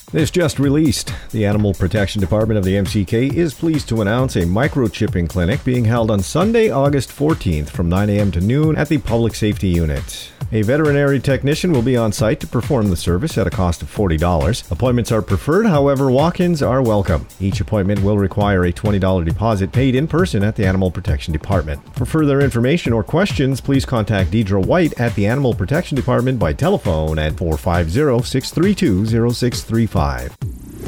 This just released. The Animal Protection Department of the MCK is pleased to announce a microchipping clinic being held on Sunday, August 14th from 9 a.m. to noon at the Public Safety Unit. A veterinary technician will be on site to perform the service at a cost of $40. Appointments are preferred, however, walk-ins are welcome. Each appointment will require a $20 deposit paid in person at the Animal Protection Department. For further information or questions, please contact Deidre White at the Animal Protection Department by telephone at 450-632-0635.